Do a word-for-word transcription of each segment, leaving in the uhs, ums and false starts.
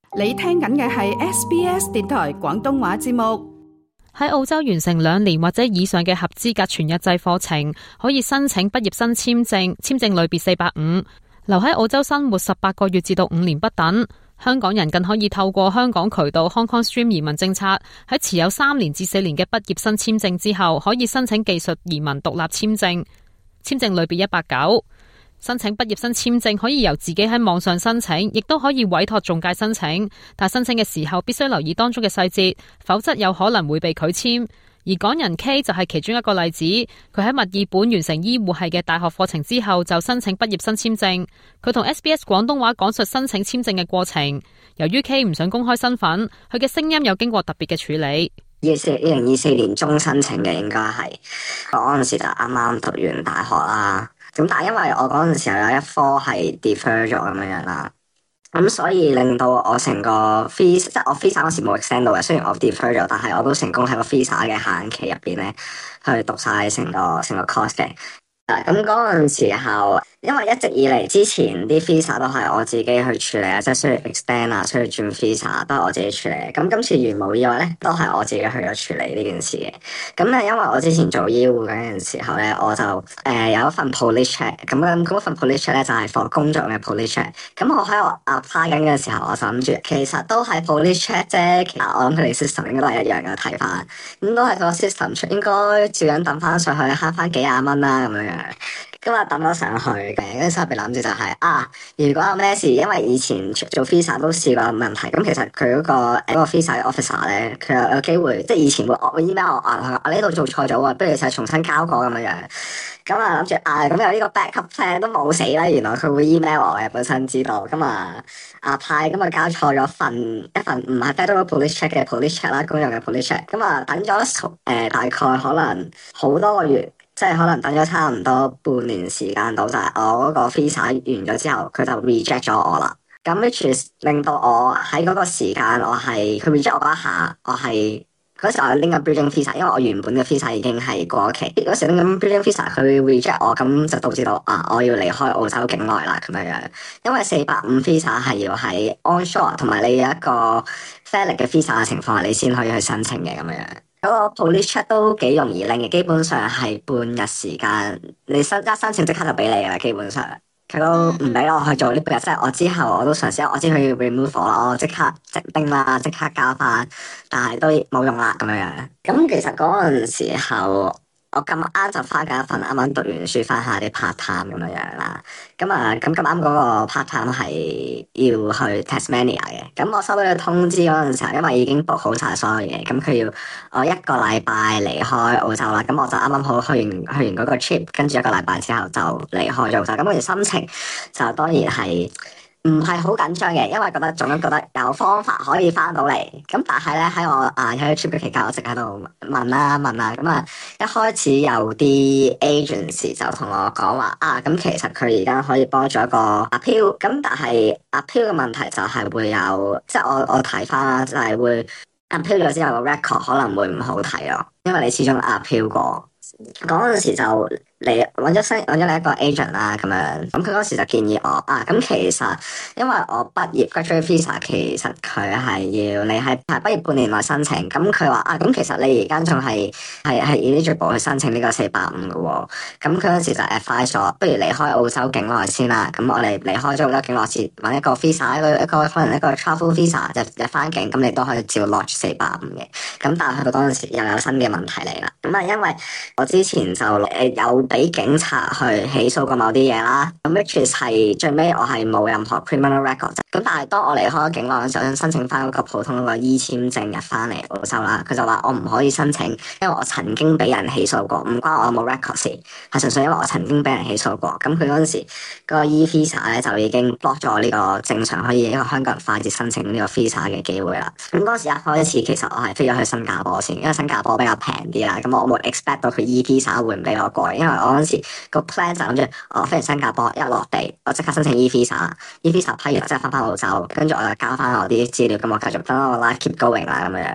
你聽緊嘅係 S B S 電台廣東話節目。 喺澳洲完成兩年或者以上嘅合資格全日制課程，可以申請畢業生簽證，簽證類別四百五，留喺澳洲生活十八個月至到五年不等。香港人更可以透過香港渠道 Hong Kong Stream 移民政策，喺持有三年至四年嘅畢業生簽證之後，可以申請技術移民獨立簽證，簽證類別一百九。申請畢業生簽證可以由自己喺網上申請，亦都可以委託中介申請，但申請嘅時候必須留意當中嘅細節，否則有可能會被拒簽。而港人 K 就係其中一個例子，佢喺墨爾本完成醫護系嘅大學課程之後就申請畢業生簽證。佢同 S B S 廣東話講述申請簽證嘅過程。由於 K 唔想公開身份，佢嘅聲音有經過特別嘅處理。 二四二零二四年中申請嘅，應該係嗰陣時就啱啱讀完大學啦。咁但係因為我嗰陣時候有一科係 defer 咗咁樣樣啦，咁所以令到我成個 visa 即係我 visa 嗰時冇 extend 到嘅，雖然我 defer 咗，但係我都成功喺個 visa 嘅限期入邊咧去讀晒成個成個 course 嘅。咁嗰陣時候，因為一直以嚟之前啲 visa 都係我自己去處理啊，即係需要 extend 啊，需要轉 visa 都係我自己處理。咁今次如無意外咧，都係我自己去咗處理呢件事嘅。咁咧，因為我之前做醫護嗰陣時候咧，我就誒、呃、有一份 police check，咁樣嗰份 police check 咧就係 for 工作嘅 police check。咁我喺我 apply 緊嘅時候，我就諗住其實都係 police check 啫，其實我諗佢哋 system 應該都係一樣嘅睇法，咁都係個 system 出，應該照樣抌翻上去，慳翻幾廿蚊啦咁樣樣。咁啊抌咗上去嘅，跟住心入邊諗住就係、是、啊，如果有咩事，因為以前做 visa 都試過問題，咁其實佢嗰、那個嗰、那個 visa officer 咧，佢有有機會，即係以前會我 email 我啊，我呢度做錯咗啊，不如就重新交過咁樣樣。咁啊諗住啊，咁有呢個 backup plan 都冇死啦，原來佢會 email 我嘅，本身知道。咁啊啊派，咁啊交錯咗份一份唔係 federal police check 嘅 police check 啦，公用嘅 police check。咁啊等咗誒、呃、大概可能好多個月。即係可能等咗差唔多半年時間到，就係、是、我嗰個 visa 完咗之後，佢就 reject 咗我啦。咁 which 令到我喺嗰個時間，我係佢 reject 我嗰一下，我係嗰時候我拎緊 bridging visa，因為我原本嘅 visa 已經係過期。嗰時拎緊 bridging visa，佢 reject 我，咁就導致到啊，我要離開澳洲境內啦咁樣樣。因為四百五 visa 係要喺 onshore，同埋你有一個 valid 嘅 visa 嘅情況下，你先可以去申請嘅咁樣樣。嗰個 police check 都幾容易拎嘅，基本上係半日時間，你申一申請即刻就俾你嘅啦。基本上佢都唔俾我去做呢半日，即係我之後我都嘗試，我知佢要 remove 我啦，我即刻即拎啦，即刻交翻，但係都冇用啦咁樣樣。咁其實嗰陣時候，我咁啱就翻緊一份啱啱讀完書翻下啲 part time 咁樣樣啦。咁啊，咁咁啱嗰個 part time 係要去 Tasmania 嘅。咁我收到嘅通知嗰陣時候，因為已經 book 好晒所有嘢，咁佢要我一個禮拜離開澳洲啦。咁我就啱啱好去完去完嗰個 trip，跟住一個禮拜之後就離開咗澳洲。咁我哋心情就當然係唔係好緊張嘅，因為覺得總係覺得有方法可以翻到嚟。咁但係咧喺我啊喺 trip 嘅期間，我一直喺度問啦問啦。咁啊一開始有啲 agency 就同我講話啊，咁其實佢而家可以幫咗一個 appeal。咁但係 appeal 嘅問題就係會有，即係我我睇翻啦，就係會 appeal 咗之後個 record 可能會唔好睇咯，因為你始終 appeal 過。嗰陣時就嚟揾咗新揾咗你一個 agent 啦，咁樣咁佢嗰時就建議我啊，咁其實因為我畢業 graduate visa 其實佢係要你喺係畢業半年內申請，咁佢話啊，咁其實你而家仲係係係 eligible 去申請呢個四百五嘅喎，咁佢嗰時就 advise 咗，不如離開澳洲境內先啦，咁我哋離開咗澳洲境內先揾一個 visa 一個一個可能一個 travel visa 就入翻境，咁你都可以照 lodge 四百五嘅，咁但係去到嗰陣時又有新嘅問題嚟啦，咁啊因為我之前就誒有俾警察去起訴過某啲嘢啦，咁 which is 係最尾我係冇任何 criminal record，咁但係當我離開境內嘅時候，想申請翻嗰個普通嗰個 E 簽證入翻嚟澳洲啦，佢就話我唔可以申請，因為我曾經俾人起訴過，唔關我有冇 record 事，係純粹因為我曾經俾人起訴過，咁佢嗰陣時嗰個 E visa 咧就已經 block 咗呢個正常可以一個香港人快捷申請呢個 visa 嘅機會啦。咁嗰時一開始其實我係飛咗去新加坡先，因為新加坡比較平啲啦，咁我冇 expect 到佢 E visa 會唔俾我過，因為我嗰陣時個 plan 就諗住我飛嚟新加坡一落地，我即刻申請 E visa，E visa 批完即係翻返澳洲，跟住我就交翻我啲資料，咁我繼續等我 life keep going 啦咁樣。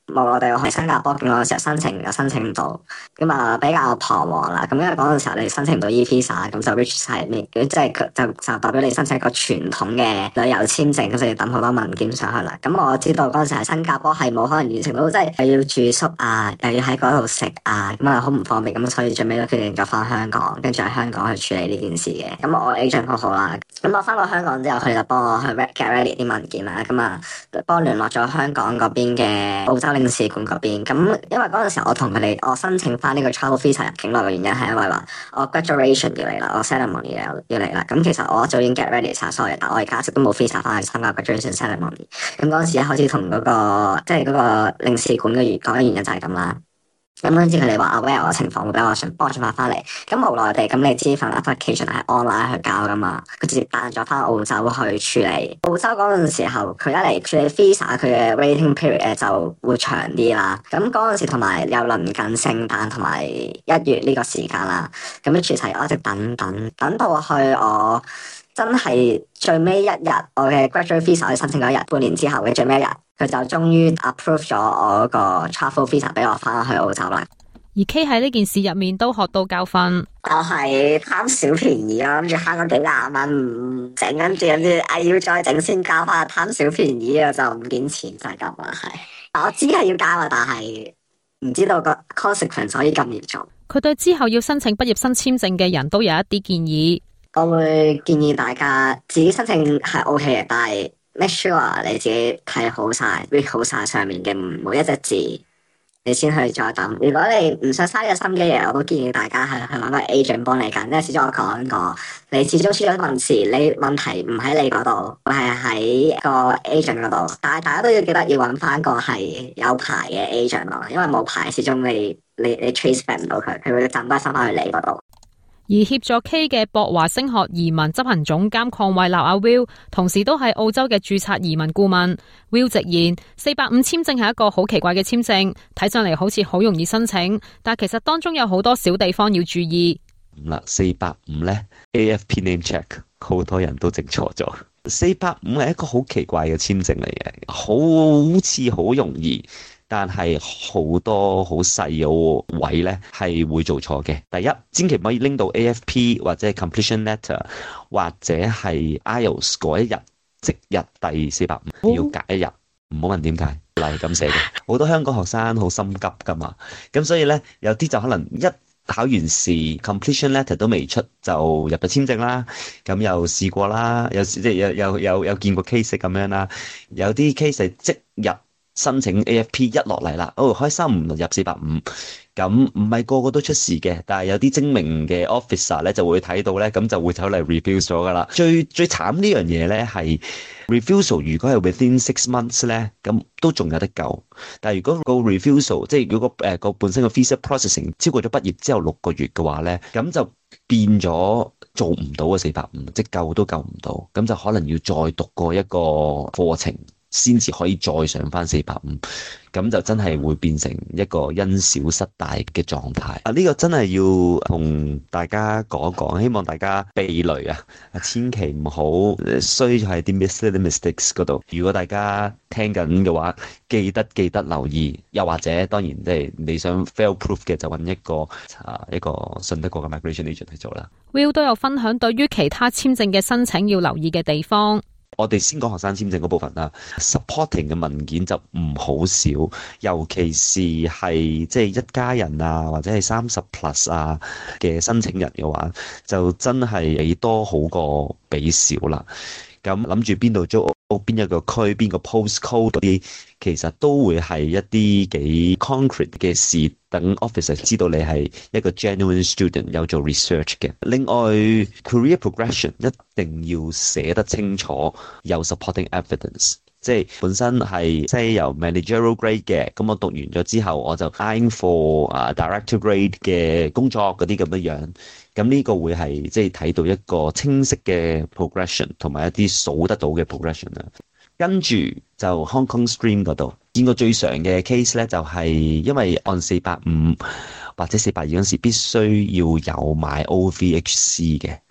無奈地我去新加坡見嗰陣時候申請又申請唔到，咁啊比較彷徨啦。咁因為嗰陣時候你申請唔到 E visa，咁就 which 係咩？即係佢就就代表你申請一個傳統嘅旅遊簽證，咁就要等好多文件上去啦。咁我知道嗰陣時喺新加坡係冇可能完成到，即係又要住宿啊，又要喺嗰度食啊，咁啊好唔方便。咁所以最尾都決定咗翻香港，跟住喺香港去處理呢件事嘅。咁我 agent 好好啦，咁我翻到香港之後，佢就幫我去 get ready 啲文件啦，咁啊幫我聯絡咗香港嗰邊嘅澳洲領事館嗰邊。咁因為嗰陣時候我同佢哋，我申請翻呢個 travel visa 入境內嘅原因係因為話我 graduation 要嚟啦，我 ceremony 要要嚟啦。咁其實我早已經 get ready 晒所有嘢，但我而家一直都冇 visa 翻去參加 graduation ceremony。咁嗰陣時一開始同嗰、那個即係嗰個領事館嘅原講嘅原因就係咁啦。咁嗰陣時佢哋話 aware 我情況，會俾我想幫我盡快翻嚟。咁無奈地，咁你知份 application 係 online 去交噶嘛？佢直接彈咗翻澳洲去處理。澳洲嗰陣時候，佢一嚟處理 visa，佢嘅 waiting period 就會長啲啦。咁嗰陣時同埋又鄰近聖誕同埋一月呢個時間啦。咁一齊我一直等等等到去我真係最尾一日，我嘅 graduate visa 我申請咗一日，半年之後嘅最尾一日。佢就終於 approve 咗我個 travel visa 俾我翻去澳洲啦。 而 K 喺呢件事入面都學到教訓， 就係貪小便宜咯，諗住慳嗰幾廿蚊唔整，跟住諗住哎要再整先交翻，貪小便宜啊就唔見錢就係咁啦，係。我知係要交啊，但係唔知道個 consequence 可以咁嚴重。 佢對之後要申請畢業生簽證嘅人都有一啲建議。 我會建議大家自己申請係 OK 嘅，但係make sure 你自己睇好晒 read 好晒上面嘅每一隻字，你先去再等。如果你唔想嘥個心機嘅，我都建議大家係去揾個 agent 幫你揀，因為始終我講過，你始終出咗問題，你問題唔喺你嗰度，係喺個 agent 嗰度。但係大家都要記得要揾翻個係有牌嘅 agent 咯，因為冇牌始終你你你 trace back 唔到佢，佢會抌翻翻去你嗰度。 而協助 K 嘅博華升學移民執行總監鄺偉立阿 Will， 同時都係澳洲嘅註冊移民顧問。Will 直言，四八五簽證係一個好奇怪嘅簽證，睇上嚟好似好容易申請，但其實當中有好多小地方要注意。 啦，四八五咧 A F P name check 好多人都整錯咗。四八五係一個好奇怪嘅簽證嚟嘅，好似好容易。但係好多好細嘅位咧係會做錯嘅。第一，千祈唔可以拎到 A F P 或者 completion letter 或者係 I E L T S 嗰一日即日第四百五要隔一日，唔好問點解，例係咁寫嘅。好多香港學生好心急噶嘛，咁所以咧有啲就可能一考完試 completion letter 都未出就入咗簽證啦。咁又試過啦，有即係有有有有見過 case 咁樣啦，有啲 case 係即日申請 A F P 一落嚟啦，哦開心唔入四百五，咁唔係個個都出事嘅，但係有啲精明嘅 officer 咧就會睇到咧，咁就會走嚟 refuse 咗噶啦。最最慘呢樣嘢咧係 refusal， 如果係 within six months 咧，咁都仲有得救。但係如果個 refusal 即係如果個誒個本身個 visa processing 超過咗畢業之後六個月嘅話咧，咁就變咗做唔到嘅四百五，即救都救唔到，咁就可能要再讀過一個課程。先至可以再上翻四百五，咁就真係會變成一個因小失大嘅狀態。啊，呢個真係要同大家講一講，希望大家避雷啊！千祈唔好衰喺啲 mistakes 嗰度。如果大家聽緊嘅話，記得記得留意。又或者當然即係你想 fail proof 嘅，就揾一個啊一個信得過嘅 migration agent 去做啦。 Will 都有分享對於其他簽證嘅申請要留意嘅地方。 我哋先講學生簽證嗰部分啦 ，supporting 嘅文件就唔好少，尤其是係即係一家人啊，或者係三十 plus 啊嘅申請人嘅話，就真係俾多好過俾少啦。咁諗住邊度租屋，邊一個區，邊個 postcode 嗰啲，其實都會係一啲幾 concrete 嘅事，等 officer 知道你係一個 genuine student 有做 research 嘅。另外 career progression 一定要寫得清楚，有 supporting evidence。即係本身係即係由 managerial grade 嘅，咁我讀完咗之後，我就 aim for 啊 director grade 嘅工作嗰啲咁樣樣。咁呢個會係即係睇到一個清晰嘅 progression， 同埋一啲數得到嘅 progression 啦。跟住就 Hong Kong Stream 嗰度，見過最常嘅 case 咧，就係因為按四百五或者四百二嗰時必須要有買 O V H C 嘅。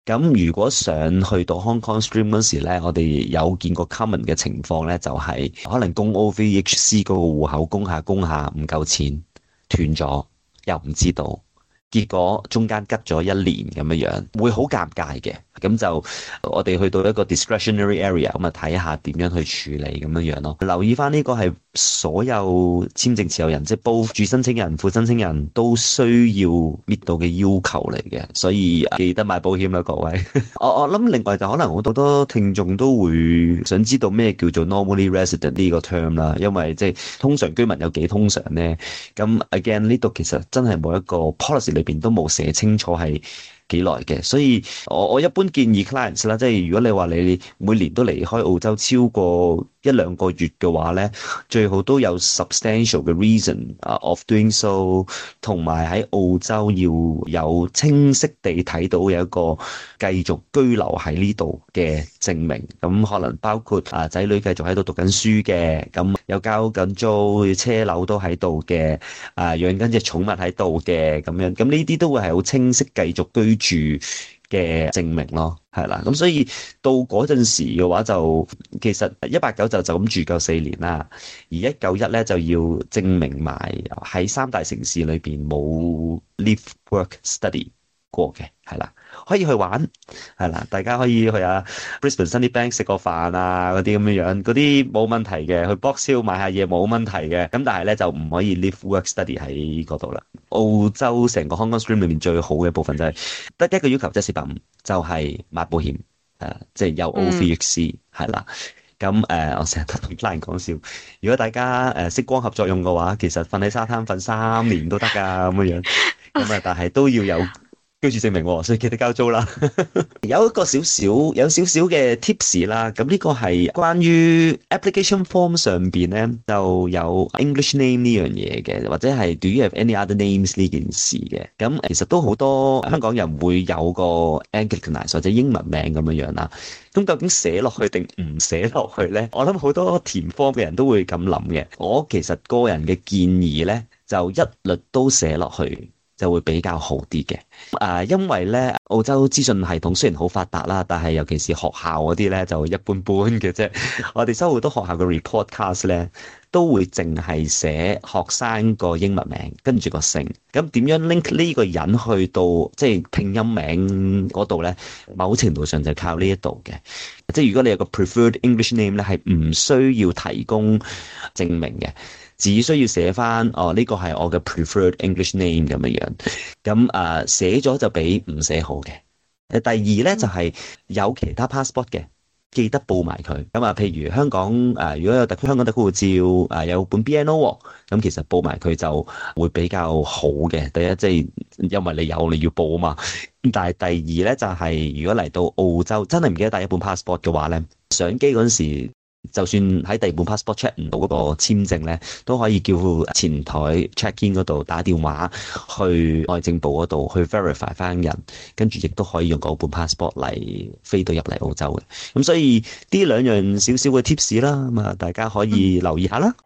咁如果上去到 Hong Kong Stream 嗰時咧，我哋有見過 common 嘅情況咧，就係可能供 O V H C 嗰個戶口供下供下唔夠錢，斷咗又唔知道，結果中間吉咗一年咁樣樣，會好尷尬嘅。咁就我哋去到一個 discretionary area， 咁啊睇下點樣去處理咁樣樣咯。留意翻呢個係所有簽證持有人，即係包住申請人、副申請人都需要搣到嘅要求嚟嘅，所以記得買保險啦，各位。我我諗另外就可能好多多聽眾都會想知道咩叫做 normally resident 呢個 term 啦，因為即係通常居民有幾通常呢？咁 again 呢度其實真係冇一個 policy 裏邊都冇寫清楚係幾耐嘅，所以我我一般建議 clients 啦，即係如果你話你每年都離開澳洲超過一兩個月嘅話咧，最好都有 substantial 嘅 reason of doing so， 同埋喺澳洲要有清晰地睇到有一個繼續居留喺呢度嘅證明，咁可能包括啊仔女繼續喺度讀緊書嘅，咁有交緊租，車樓都喺度嘅，啊養緊隻寵物喺度嘅咁樣，咁呢啲都會係好清晰繼續居住嘅證明咯，係啦，咁所以到嗰陣時嘅話就其實一八九就就咁住夠四年啦，而一九一咧就要證明埋喺三大城市裏邊冇 live work study 過嘅，係啦，可以去玩，係啦，大家可以去啊 Brisbane Sunnybank 食個飯啊嗰啲咁樣樣，嗰啲冇問題嘅，去 Box Hill 買下嘢冇問題嘅，咁但係咧就唔可以 live work study 喺嗰度啦。澳洲成個 Hong Kong Stream 裏面最好嘅部分就係得一個要求，即係四百五，就係買保險，誒，即係有 O V H C 係啦。咁誒、呃，我成日都同啲人講笑，如果大家誒識光合作用嘅話，其實瞓喺沙灘瞓三年都得㗎咁樣樣。咁啊，但係都要有居住證明，所以記得交租啦。有一個少少有少少嘅 tips 啦，咁呢個係關於 application form 上邊咧就有 English name 呢樣嘢嘅，或者係 Do you have any other names 呢件事嘅。咁其實都好多香港人會有個 Anglicanized 或者英文名咁樣樣啦。咁究竟寫落去定唔寫落去咧？我諗好多填 form 嘅人都會咁諗嘅。我其實個人嘅建議咧，就一律都寫落去，就會比較好啲嘅。啊，因為咧澳洲資訊系統雖然好發達啦，但係尤其是學校嗰啲咧就一般般嘅啫。我哋收好多學校嘅 report card 咧，都會淨係寫學生個英文名跟住個姓。咁點樣 link 呢個人去到即係拼音名嗰度咧？某程度上就靠呢一度嘅。即係如果你有個 preferred English name 咧，係唔需要提供證明嘅。只需要寫翻哦，呢個係我嘅 preferred English name 咁樣樣，咁誒寫咗就比唔寫好嘅。誒第二咧就係有其他 passport 嘅，記得報埋佢。咁啊，譬如香港誒，如果有特區香港特區護照誒，有本 B N O， 咁其實報埋佢就會比較好嘅。第一，即係因為你有你要報啊嘛。但係第二咧就係如果嚟到澳洲真係唔記得帶一本 passport 嘅話咧，上機嗰陣時，就算喺第二本 passport check 唔到嗰個簽證咧，都可以叫前台 check in 嗰度打電話去內政部嗰度去 verify 翻人，跟住亦都可以用嗰本 passport 嚟飛到入嚟澳洲嘅。咁所以呢兩樣少少嘅 tips 啦，咁啊大家可以留意下啦。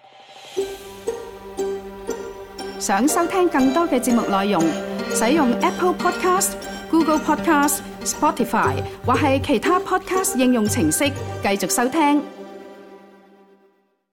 想收聽更多嘅節目內容，使用 Apple Podcast、Google Podcast、Spotify 或係其他 podcast 應用程式繼續收聽。